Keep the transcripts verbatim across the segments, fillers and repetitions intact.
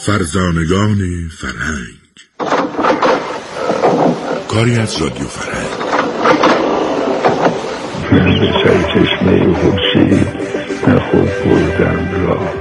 فرزانگان فرهنگ. کاری از رادیو فرهنگ. من به سر چشمه خورشید نه خود بردم را،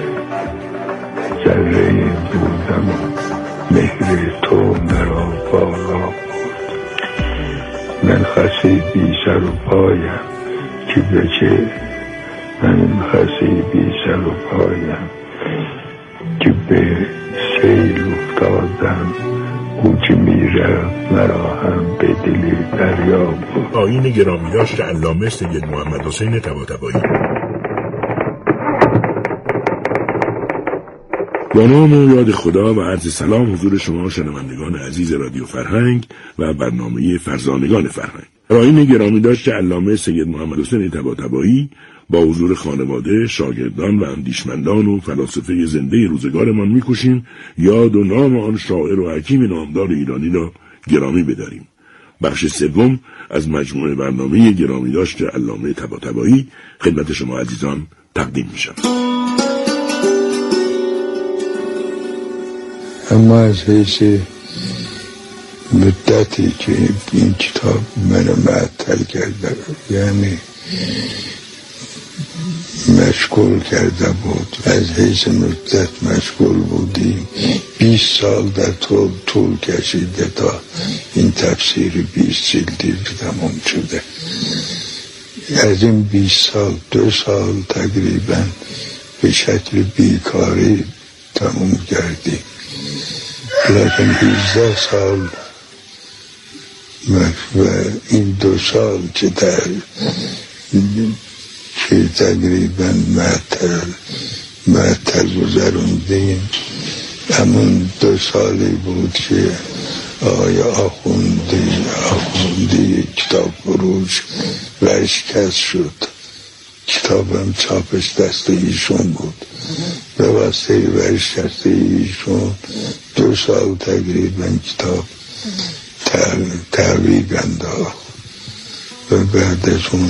ذره بودم و مهر تو مرا بالا برد. من خسی بی سر و پایم که به چه، من خسی بی سر و پایم که به سیل افتادم. او که میرفت مرا هم به دل دریا برد. آیین گرامیداشت علامه سید محمد حسین طباطبایی. با نام و یاد خدا و عرض سلام حضور شما شنوندگان عزیز رادیو فرهنگ و برنامه فرزانگان فرهنگ. آیین گرامیداشت علامه سید محمد حسین طباطبایی با حضور خانواده، شاگردان و اندیشمندان و فلاسفه زنده روزگارمان می‌کوشیم یاد و نام آن شاعر و حکیم نامدار ایرانی را گرامی بداریم. بخش سوم از مجموعه برنامه گرامیداشت علامه طباطبایی خدمت شما عزیزان تقدیم می‌شود. اما از حیث مدتی که این کتاب منو معطل کرده، یعنی مشغول کرده بود، از حیث مدت مشغول بودیم. بیست سال در طول طول کشیده تا این تفسیر بیست جلدی تمام شده. از این بیست سال دو سال تقریبا به شکل بیکاری تمام کردیم، لیکن هجده سال و این دو سال که در که تقریبا معطل معطل گذروندیم، همون دو سالی بود که آقای آخوندی آخوندی کتاب فروش ورشکست شد. کتابم چاپش دست ایشون بود. به واسطه ورشکست ایشون دو سال تقریبا کتاب تعویق انداخت و بعد از اون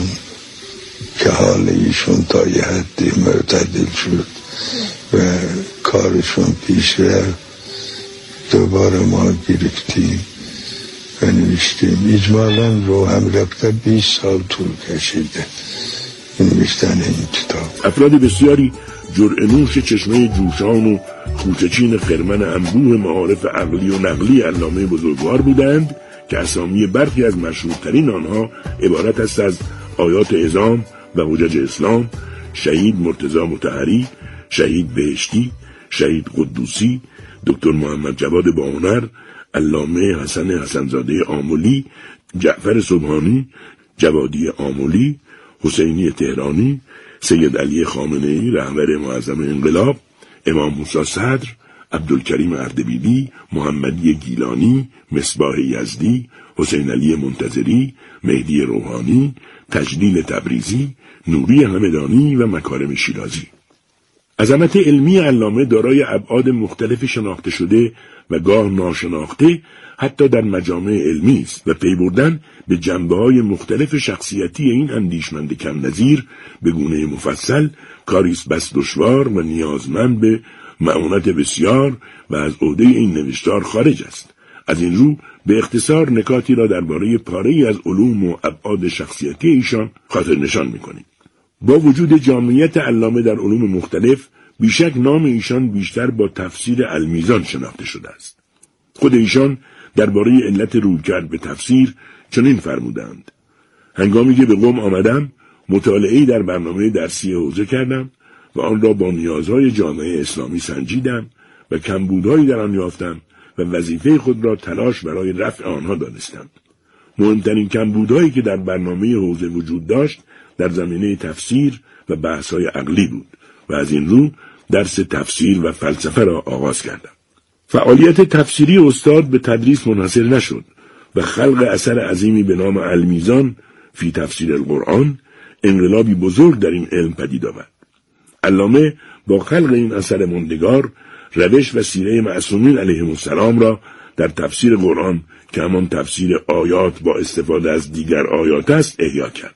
که حال ایشون تا یه حدی معتدل شد و کارشون پیش رفت، دوباره ما گرفتیم و نوشتیم. اجمالا رو هم رفته بیست سال طول کشیده نوشتن این کتاب. افراد بسیاری جرعه‌نوش چشمه جوشان و خوشه‌چین خرمن انبوه معارف عقلی و نقلی علامه بزرگوار بودند که اسامی برخی از مشهورترین آنها عبارت است از آیات اعظام و حجج اسلام، شهید مرتضی مطهری، شهید بهشتی، شهید قدوسی، دکتر محمد جواد باهنر، علامه حسن حسنزاده آملی، جعفر سبحانی، جوادی آملی، حسینی تهرانی، سید علی خامنه‌ای رهبر معظم انقلاب، امام موسی صدر، عبدالکریم اردبیلی، محمدی گیلانی، مصباح یزدی، حسین علی منتظری، مهدی روحانی، تجلیل تبریزی، نوری همدانی و مکارم شیرازی. عظمت علمی علامه دارای ابعاد مختلف شناخته شده و گاه ناشناخته حتی در مجامع علمی است و پی بردن به جنبه‌های مختلف شخصیتی این اندیشمند کم نظیر به گونه مفصل کاریست بس دشوار و نیازمند به معونت بسیار و از عهده این نوشتار خارج است. از این رو به اختصار نکاتی را درباره پاره‌ای از علوم و ابعاد شخصیتی ایشان خاطر نشان می‌کنیم. با وجود جامعیت علامه در علوم مختلف، بیشک نام ایشان بیشتر با تفسیر المیزان شناخته شده است. خود ایشان درباره علت رویکرد به تفسیر چنین فرمودند: هنگامی که به قم آمدم، مطالعه‌ای در برنامه درسی حوزه کردم و آن را با نیازهای جامعه اسلامی سنجیدم و کمبودهایی در آن یافتم و وظیفه خود را تلاش برای رفع آنها دانستم. مهمترین کمبودهایی که در برنامه حوزه وجود داشت در زمینه تفسیر و بحث‌های عقلی بود و از این رو درس تفسیر و فلسفه را آغاز کردم. فعالیت تفسیری استاد به تدریس منحصر نشد و خلق اثر عظیمی به نام المیزان فی تفسیر القرآن انقلابی بزرگ در این علم پدید آورد. علامه با خلق این اثر ماندگار روش و سیره معصومین علیهم السلام را در تفسیر قرآن که همان تفسیر آیات با استفاده از دیگر آیات است احیا کرد.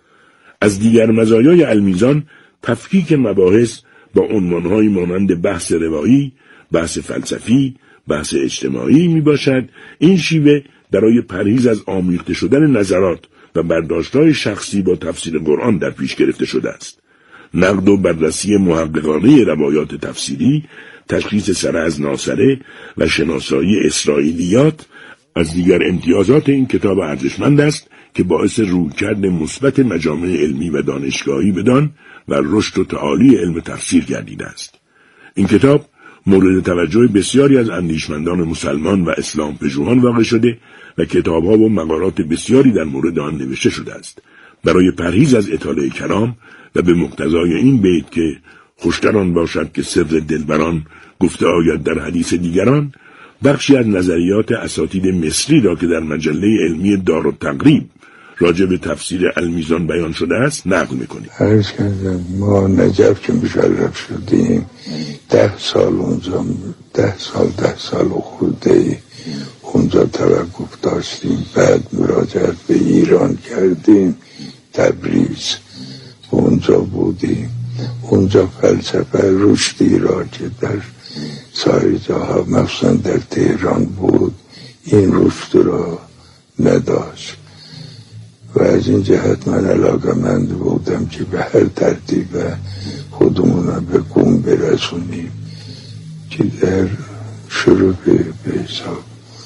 از دیگر مزایای المیزان تفکیک مباحث با عنوانهای مانند بحث روایی بحث فلسفی، بحث اجتماعی می باشد. این شیوه برای پرهیز از آمیخته شدن نظرات و برداشت‌های شخصی با تفسیر قرآن در پیش گرفته شده است. نقد و بررسی محققانه روایات تفسیری، تشخیص سره از ناسره و شناسایی اسرائیلیات از دیگر امتیازات این کتاب ارزشمند است که باعث رویکرد مثبت مجامع علمی و دانشگاهی بدان و رشد و تعالی علم تفسیر گردیده است. این کتاب مورد توجه بسیاری از اندیشمندان مسلمان و اسلام پژوهان واقع شده و کتاب‌ها و مقالات بسیاری در مورد آن نوشته شده است. برای پرهیز از اطاله کلام و به مقتضای این بیت که خوشتر آن باشد که سر دلبران گفته آید در حدیث دیگران، بخشی از نظریات اساتید مصری را که در مجله علمی دارالتقریب راجع به تفسیر المیزان بیان شده است نقل می‌کنیم. عرض کردم ما نجف که مشرف شدیم ده سال اونجا ده سال ده سال خورده اونجا توقف داشتیم. بعد مراجعت به ایران کردیم، تبریز اونجا بودیم. اونجا فلسفه رشدی را که در سایر جاها مخصوصا در تهران بود این رشد را نداشت و از این جهت من علاقه‌مند بودم که به هر ترتیب خودمون را به قوم برسونیم که در شروع به حساب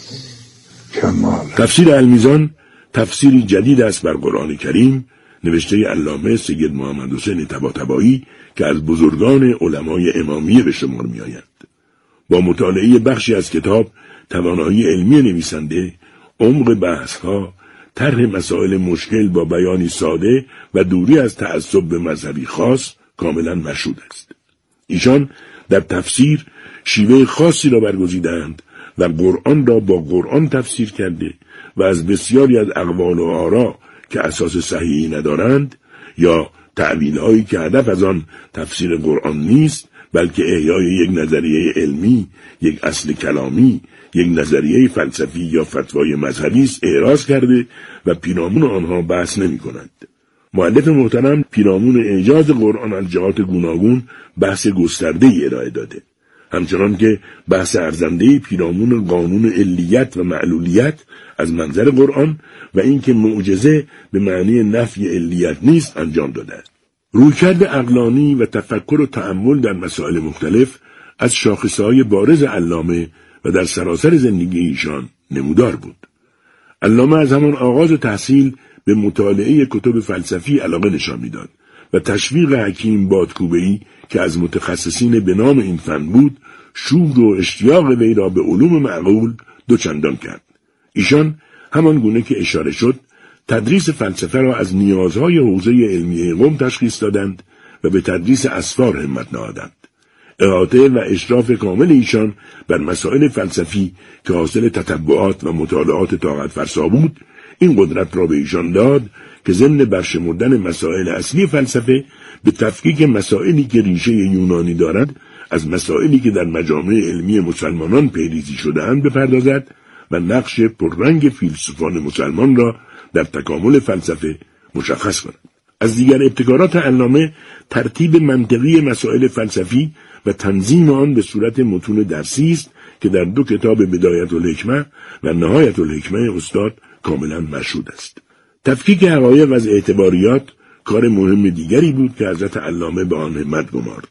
کمال. تفسیر المیزان تفسیری جدید است بر قرآن کریم، نوشته علامه سید محمد حسین طباطبایی که از بزرگان علمای امامیه به شمار می آید. با مطالعه بخشی از کتاب، توانایی علمی نویسنده، عمق بحث‌ها، طرح مسائل مشکل با بیانی ساده و دوری از تعصب به مذهبی خاص کاملا مشهود است. ایشان در تفسیر شیوه خاصی را برگزیدند و قرآن را با قرآن تفسیر کرده و از بسیاری از اقوال و آرا که اساس صحیحی ندارند یا تعبیرهایی که هدف از آن تفسیر قرآن نیست بلکه احیای یک نظریه علمی، یک اصل کلامی، یک نظریه فلسفی یا فتوای مذهبی است اعراض کرده و پیرامون آنها بحث نمی کنند. مؤلف محترم پیرامون اعجاز قرآن از جهات گوناگون بحث گسترده‌ای ارائه داده. همچنان که بحث ارزنده پیرامون قانون علیت و معلولیت از منظر قرآن و اینکه معجزه به معنی نفی علیت نیست انجام داده است. رویکرد عقلانی و تفکر و تأمل در مسائل مختلف از شاخصه‌های بارز علامه و در سراسر زندگی ایشان نمودار بود. علامه از همان آغاز تحصیل به مطالعه کتب فلسفی علاقه نشان می‌داد و تشویق حکیم بادکوبه‌ای که از متخصصین به نام این فن بود، شور و اشتیاق وی را به علوم معقول دوچندان کرد. ایشان همان گونه که اشاره شد، تدریس فلسفه را از نیازهای حوزه علمی قم تشخیص دادند و به تدریس اسفار همت نهادند. احاطه و اشراف کامل ایشان بر مسائل فلسفی که حاصل تتبعات و مطالعات طاقت فرسا بود، این قدرت را به ایشان داد که ضمن برشمردن مسائل اصلی فلسفه به تفکیک مسائلی که ریشه یونانی دارد از مسائلی که در مجامع علمی مسلمانان پیریزی شده‌اند بپردازد و نقش پررنگ فیلسوفان مسلمان را در تکامل فلسفه مشخص کند. از دیگر ابتکارات علامه ترتیب منطقی مسائل فلسفی و تنظیم آن به صورت متون درسی است که در دو کتاب بدایت الحکمه و نهایت الحکمه استاد کاملا مشهود است. تفکیک حقایق از اعتباریات کار مهم دیگری بود که حضرت علامه به آن همت گمارد.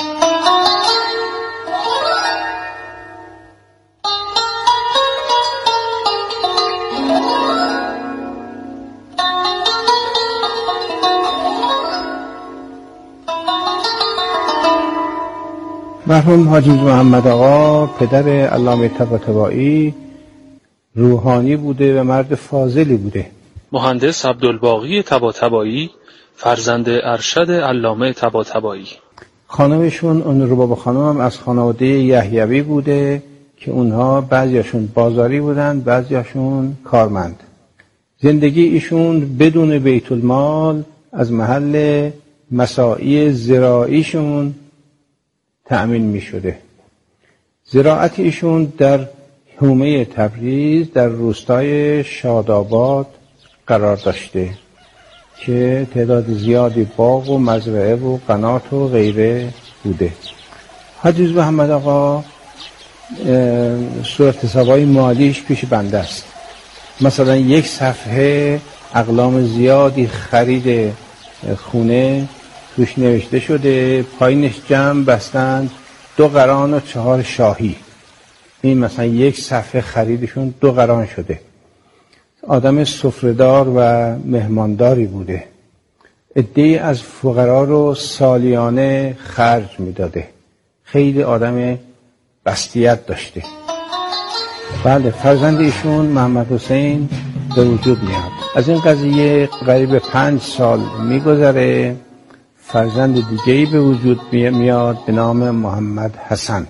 مرحوم حاجی محمد آقا پدر علامه طباطبایی روحانی بوده و مرد فاضلی بوده. مهندس عبدالباقی طباطبایی فرزند ارشد علامه طباطبایی. خانمشون اون رباب خانم هم از خانواده یحیوی بوده که اونها بعضیاشون بازاری بودن، بعضیاشون کارمند. زندگی ایشون بدون بیت المال از محل مساعی زراعیشون تأمین می شده. زراعت ایشون در حومه تبریز در روستای شاداباد قرار داشته که تعداد زیادی باغ و مزرعه و قنات و غیره بوده. حاجی محمد آقا صورت حساب‌های مالیش پیش بنده است. مثلا یک صفحه اقلام زیادی خرید خونه توش نوشته شده، پایینش جمع بستند دو قران و چهار شاهی. این مثلا یک صفحه خریدشون دو قران شده. آدم سفره‌دار و مهمانداری بوده. عده‌ای از فقرا رو سالیانه خرج میداده. خیلی آدم بسطیت داشته. بله، فرزند ایشون محمد حسین به وجود میاد. از این قضیه قریب پنج سال میگذره، فرزند دیگه‌ای به وجود میاد به نام محمد حسن.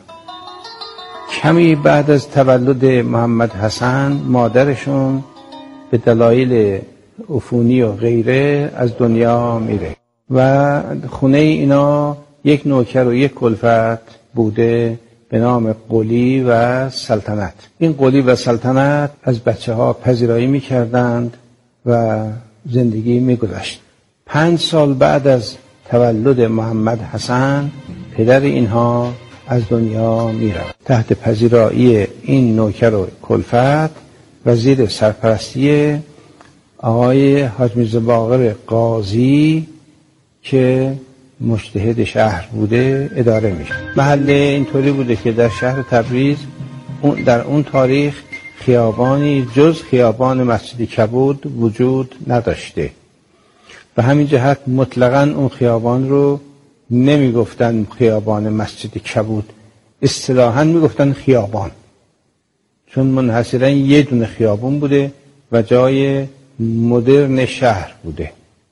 کمی بعد از تولد محمد حسن مادرشون به دلایل عفونی و غیره از دنیا میره و خونه اینا یک نوکر و یک کلفت بوده به نام قلی و سلطنت. این قلی و سلطنت از بچه ها پذیرایی میکردند و زندگی میگذشت. پنج سال بعد از تولد محمد حسن پدر اینها از دنیا میره. تحت پذیرایی این نوکر و کلفت و زیر سرپرستی آقای حاج میرزا باقر قاضی که مجتهد شهر بوده اداره میشه. محله اینطوری بوده که در شهر تبریز در اون تاریخ خیابانی جز خیابان مسجد کبود وجود نداشته. به همین جهت مطلقاً اون خیابان رو نمیگفتن خیابان مسجد کبود، اصطلاحاً میگفتن خیابان، چون منحصراً یه دونه خیابان بوده و جای مدرن شهر بوده،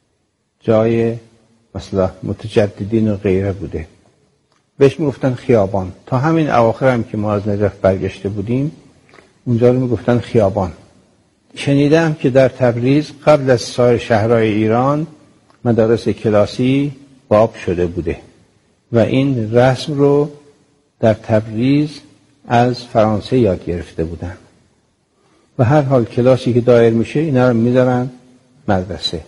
جای مثلا متجددین و غیره بوده، بهش میگفتن خیابان. تا همین اواخر هم که ما از نجف برگشته بودیم اونجا رو میگفتن خیابان. شنیدم که در تبریز قبل از سایر شهرهای ایران مدارس کلاسی باب شده بوده و این رسم رو در تبریز از فرانسه یاد گرفته بودن و هر حال کلاسی که دایر میشه اینا رو میذارن مدرسه.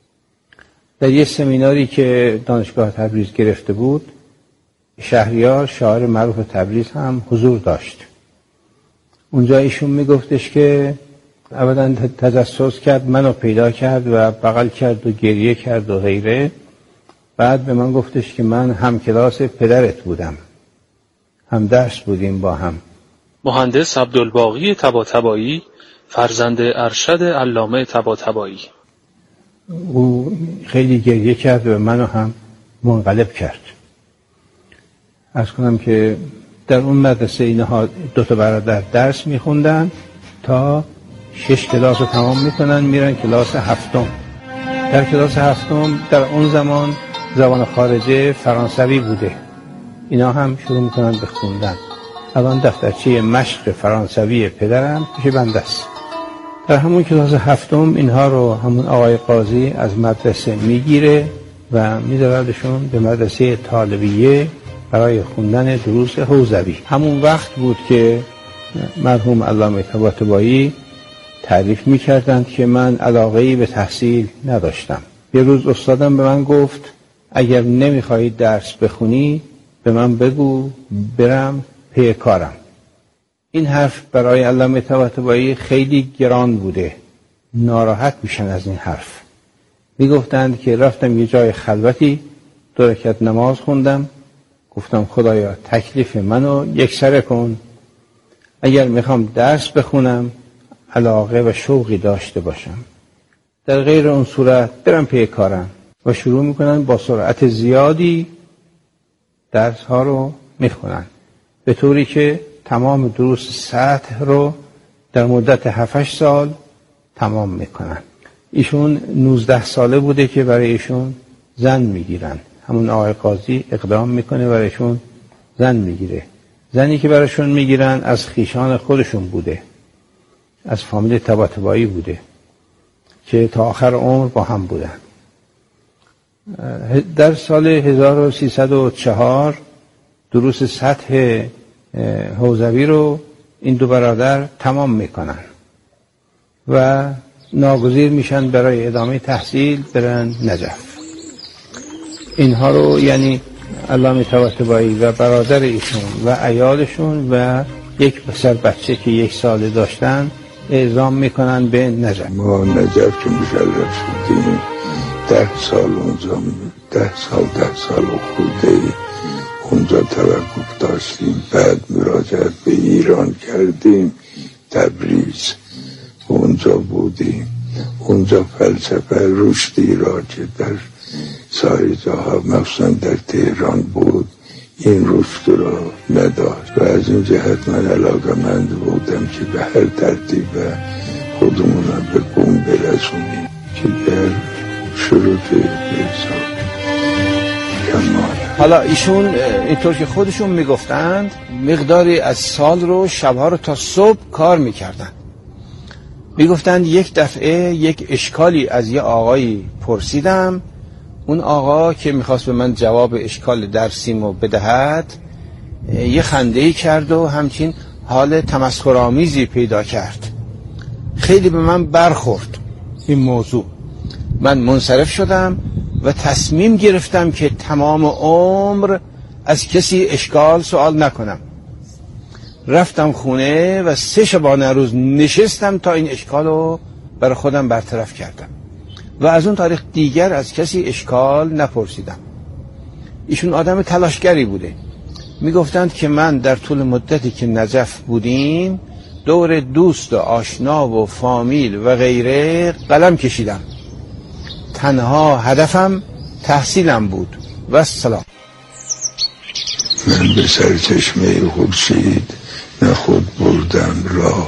در یه سمیناری که دانشگاه تبریز گرفته بود شهریار شاعر معروف تبریز هم حضور داشت. اونجا ایشون میگفتش که اولا تجسس کرد، منو پیدا کرد و بغل کرد و گریه کرد و غیره. بعد به من گفتش که من هم کلاس پدرت بودم، هم درس بودیم با هم. مهندس عبدالباقی طباطبایی فرزند ارشد علامه طباطبایی. او خیلی گریه کرد و منو هم منقلب کرد. عرض کنم که در اون مدرسه اینها دو تا برادر درس میخوندن تا شش کلاس رو تمام میکنن میرن کلاس هفتم. در کلاس هفتم در اون زمان زبان خارجه فرانسوی بوده، اینا هم شروع میکنن به خوندن. الان دفترچه مشق فرانسوی پدرم پیش بنده است. در همون کلاس هفتم اینها رو همون آقای قاضی از مدرسه میگیره و میذاردشون به مدرسه طالبیه برای خوندن دروس حوزوی. همون وقت بود که مرحوم علامه طباطبایی تعریف میکردند که من علاقه‌ای به تحصیل نداشتم. یه روز استادم به من گفت اگر نمیخوایی درس بخونی به من بگو برم پی کارم. این حرف برای علامه طباطبایی خیلی گران بوده، ناراحت میشن از این حرف. میگفتند که رفتم یه جای خلوتی دو رکعت نماز خوندم، گفتم خدایا تکلیف منو یکسره کن، اگر میخوام درس بخونم علاقه و شوقی داشته باشم، در غیر اون صورت برم پی کارم. و شروع میکنن با سرعت زیادی درس ها رو میخونن به طوری که تمام دروس سطح رو در مدت هفت سال تمام میکنن. ایشون نوزده ساله بوده که برای ایشون زن میگیرن. همون آقای قاضی اقدام میکنه برایشون زن میگیره. زنی که برایشون میگیرن از خیشان خودشون بوده، از فامیل طباطبایی بوده که تا آخر عمر با هم بودن. در سال هزار و سیصد و چهار دروس سطح حوزوی رو این دو برادر تمام میکنن و ناگزیر میشن برای ادامه تحصیل برن نجف. اینها رو یعنی علامه طباطبایی و برادر ایشون و عیالشون و یک پسر بچه که یک ساله داشتن اعزام میکنن به نجف. ما نجف که مشرف شدیم ده سال اونجا ده سال ده سال خورده اونجا توقف داشتیم. بعد مراجعت به ایران کردیم، تبریز اونجا بودیم. اونجا فلسفه رشدی را که در سایر جاها مخصوصا در تهران بود این رشد را نداشت و از این جهت من علاقه‌مند بودم که به هر ترتیب خودمون را به بوم برسونیم که در شروط حساب کمال. حالا ایشون اینطور که خودشون میگفتند مقداری از سال رو شبها رو تا صبح کار میکردن. میگفتند یک دفعه یک اشکالی از یه آقایی پرسیدم، اون آقا که میخواست به من جواب اشکال درسیمو بدهد یه خنده‌ای کرد و همچین حال تمسخرآمیزی پیدا کرد. خیلی به من برخورد این موضوع. من منصرف شدم و تصمیم گرفتم که تمام عمر از کسی اشکال سوال نکنم. رفتم خونه و سه شبانه روز نشستم تا این اشکال رو برای خودم برطرف کردم و از اون تاریخ دیگر از کسی اشکال نپرسیدم. ایشون آدم تلاشگری بوده. میگفتند که من در طول مدتی که نجف بودیم دور دوست و آشنا و فامیل و غیره قلم کشیدم. تنها هدفم تحصیلم بود و سلام. من به سرچشمه خورشید نه خود بردم راه،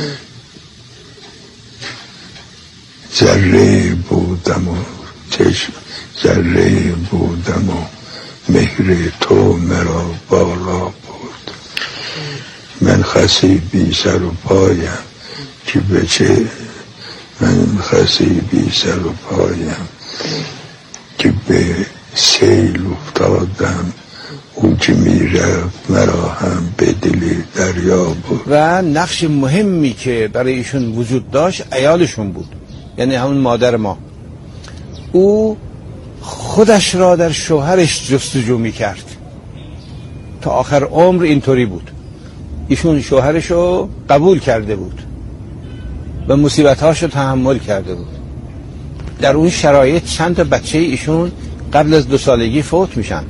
ذره بودم و چشم ذره بودم و مهر تو مرا بالا برد. من خسی بی سر و پایم که به چه من خسی بی سر و پایم که به سیل افتادم، او که میرفت مرا هم به دل دریا بود. و نقش مهمی که برای ایشون وجود داشت عیالشون بود، یعنی همون مادر ما. او خودش را در شوهرش جستجو میکرد تا آخر عمر. اینطوری بود. ایشون شوهرش رو قبول کرده بود و مصیبت‌هاش رو تحمل کرده بود. در اون شرایط چند تا بچه ایشون قبل از دو سالگی فوت میشن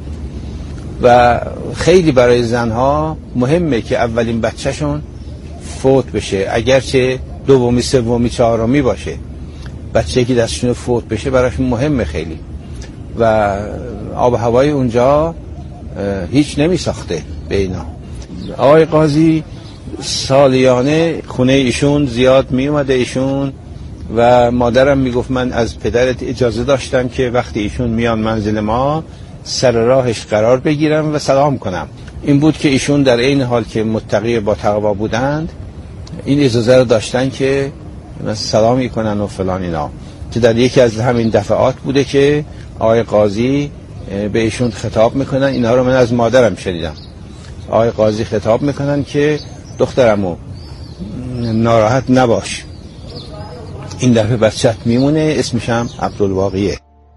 و خیلی برای زنها مهمه که اولین بچهشون فوت بشه، اگرچه دومی سومی چهارمی باشه. بچه‌ای که دستشون فوت بشه براشون مهمه خیلی. و آب و هوای اونجا هیچ نمی ساخته به اینا. آقای قاضی سالیانه خونه ایشون زیاد می اومده ایشون و مادرم میگفت من از پدرت اجازه داشتم که وقتی ایشون میان منزل ما سر راهش قرار بگیرم و سلام کنم. این بود که ایشون در این حال که متقی با تقوا بودند این اجازه رو داشتن که سلامی کنن و فلان اینا. که در یکی از همین دفعات بوده که آقای قاضی به ایشون خطاب میکنن. اینا رو من از مادرم شنیدم. آقای قاضی خطاب میکنن که دخترمو ناراحت نباش، این دفعه بچت میمونه، اسمش هم عبدالباقیه.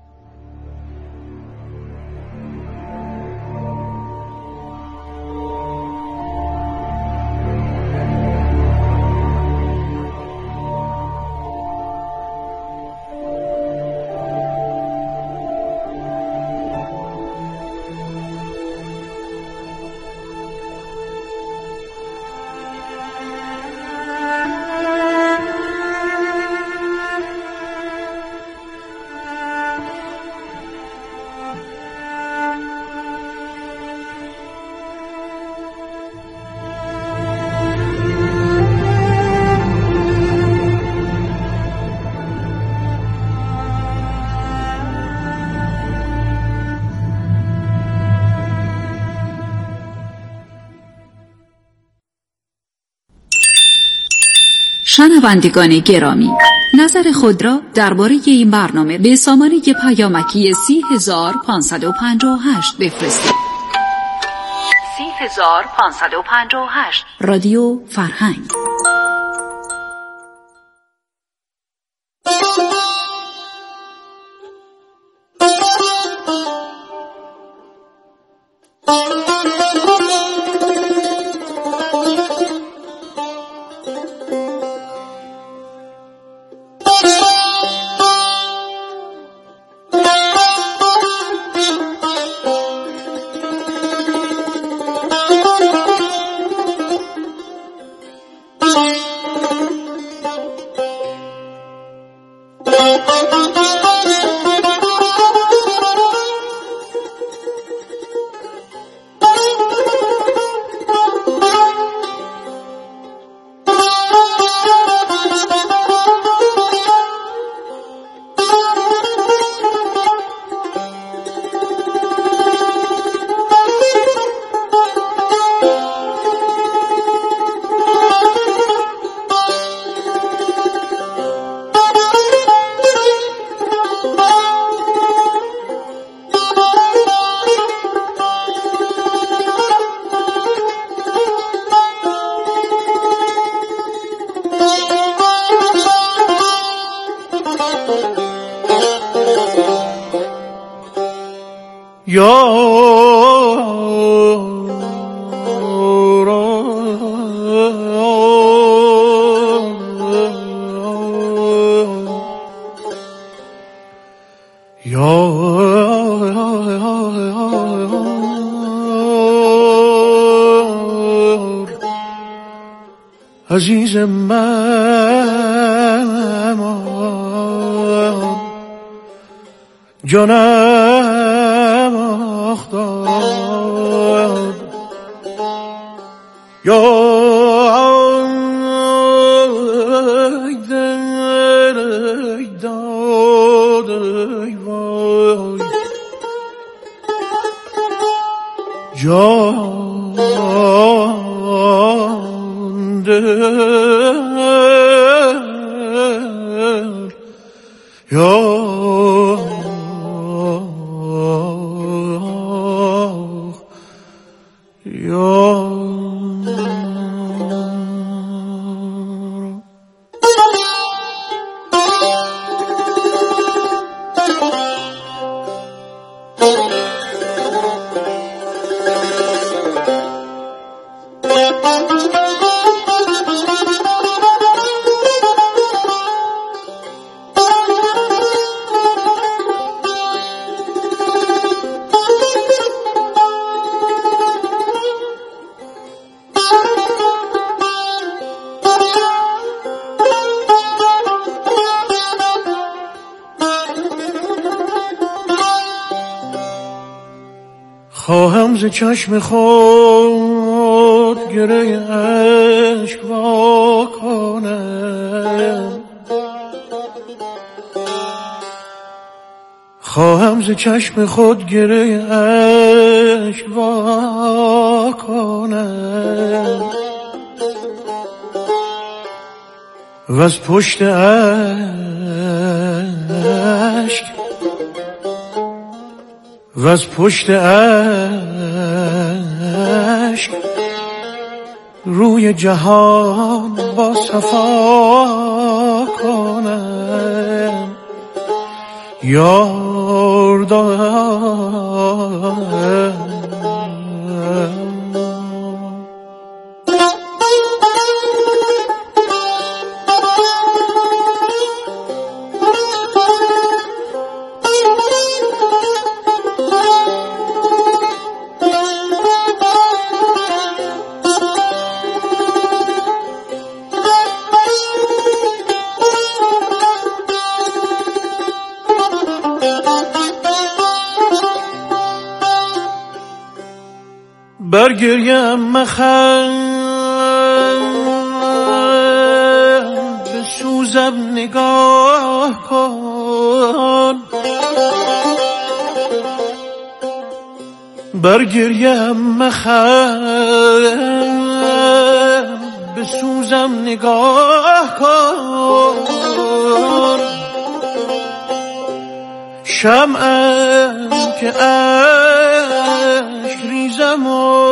شنوندگان گرامی، نظر خود را درباره این برنامه به سامانه پیامکی سی هزار پانصد و پنجاه و هشت بفرستید. سی هزار پانصد و پنجاه و هشت رادیو فرهنگ. عزیز من جانم اختار یا جان دل یا یا خواهم ز چشم خود گره اشک وا کنم خواهم ز چشم خود گره اشک وا کنم و از پشت اشک و از پشت اشک روی جهان با صفا کنم یار دارم برگریم مخند بسوزم نگاه کن برگریم مخند بسوزم نگاه کن شمعم که اشک ریزم و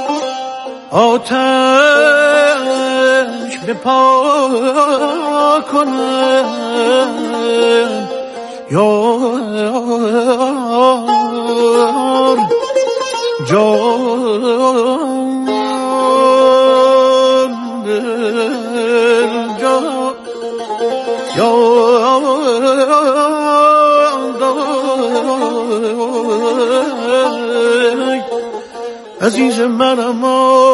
آتش به پا کنم یار جان دل جان یار عزیز منم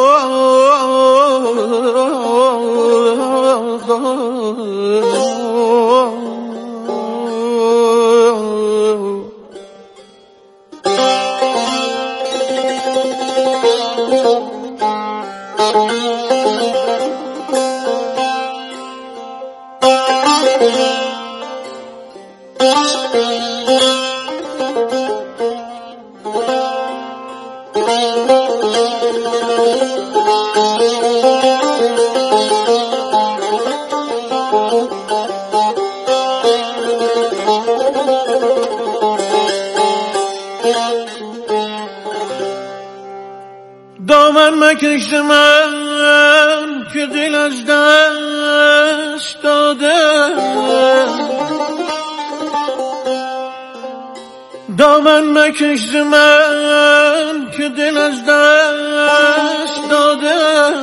دامن مکش من که دل از دست داده دامن مکش ز من که دل از دست داده،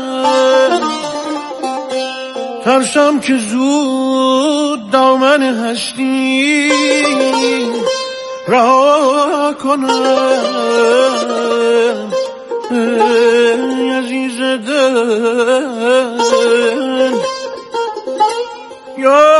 ترسم که زود دامن هستی رها کنم. ای عزیز دل یا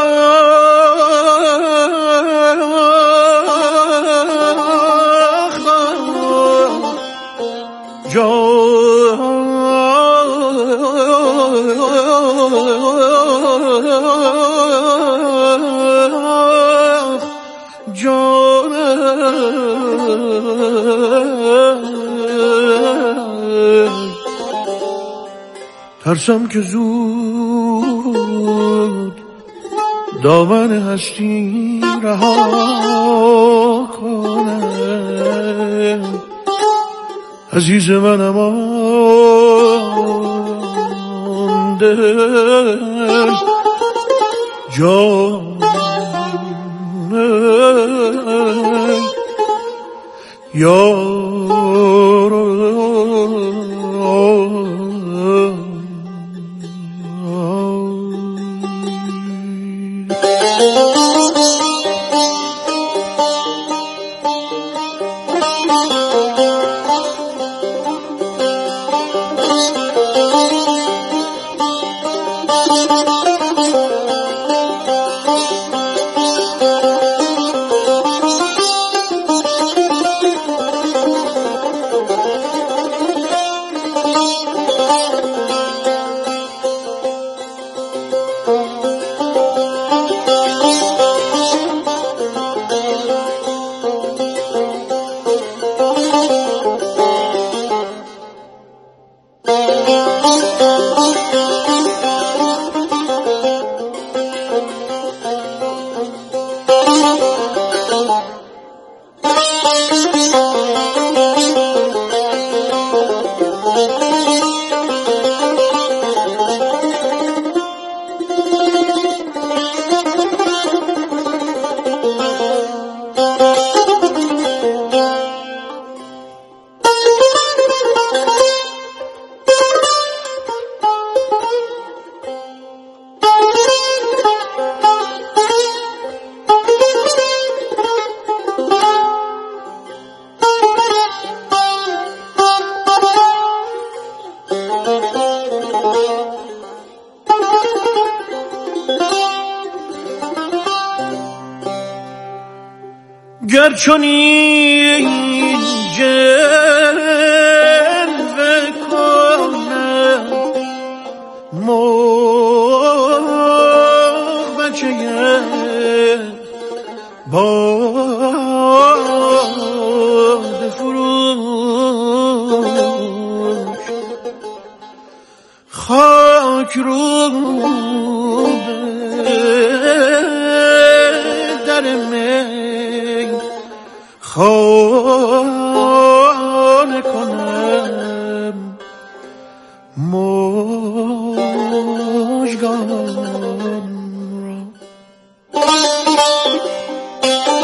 ترسم که زود دامن هستی رها کنم. عزیز منم آن دل جان یا گر چنین جلوه کنم مرغ بچه باد فروش خاک رو در می خانه کنم.